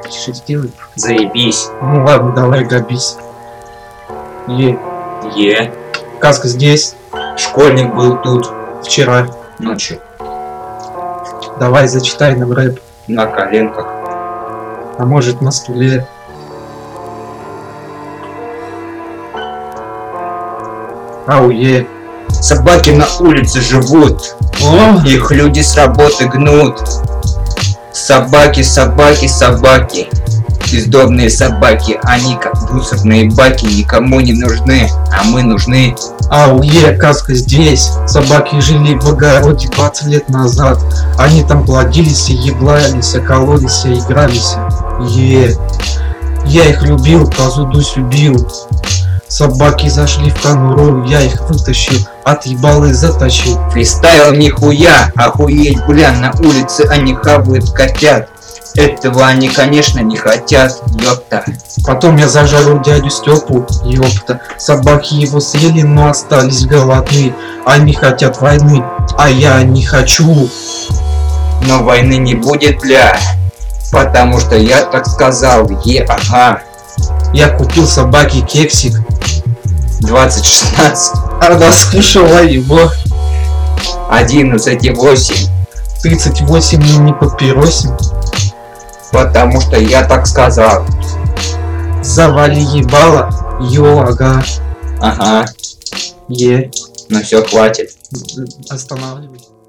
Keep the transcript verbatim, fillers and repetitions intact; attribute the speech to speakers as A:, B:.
A: тише сделай.
B: Заебись.
A: Ну ладно, давай грабись. Е.
B: Е.
A: Каска здесь.
B: Школьник был тут.
A: Вчера.
B: Ночью.
A: Давай зачитай нам рэп.
B: На коленках.
A: А может на стуле. Ауе.
B: Собаки на улице живут.
A: О!
B: Их люди с работы гнут. Собаки, собаки, собаки. Бездомные собаки. Они как мусорные баки. Никому не нужны, а мы нужны.
A: Ауе, Каска здесь. Собаки жили в огороде двадцать лет назад. Они там плодились, еблались, кололись, игрались. Е. Я их любил, козу Дусь любил. Собаки зашли в конуру, я их вытащил, отъебал и затащил.
B: Фристайл нихуя, охуеть, бля, на улице они хавают котят. Этого они, конечно, не хотят, ёпта.
A: Потом я зажарил дядю Степу, ёпта. Собаки его съели, но остались голодны. Они хотят войны, а я не хочу.
B: Но войны не будет, бля. Потому что я так сказал, е, ага.
A: Я купил собаке кексик.
B: двадцать шестнадцать.
A: Она скушала его.
B: одиннадцать и восемь.
A: тридцать восемь и не папиросим.
B: Потому что я так сказал.
A: Завали ебало. Йо, ага.
B: Ага.
A: Е.
B: Ну все, хватит.
A: Останавливай.